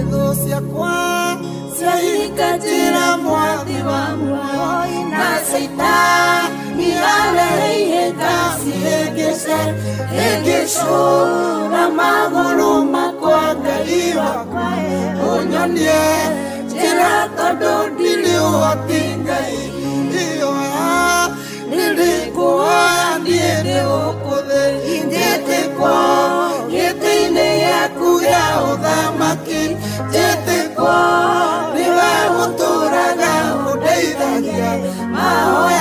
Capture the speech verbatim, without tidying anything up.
tho ciakwa ciahingatĩra mwathi wa muoyo na Saitani areheire ngacihĩngĩce hĩngĩcũra magũrũ makwa Ngai wakwa ũnyonie njĩra tondũ ndirĩ ũhoti Ngai ĩyoya nĩndĩkũhoya niĩ ndĩ gũkũ thĩ njĩtĩkwo gĩtĩ-inĩ gĩaku gĩa ũthamaki njĩtĩkwo nĩwe ũtũũraga ũndeithagia mahoya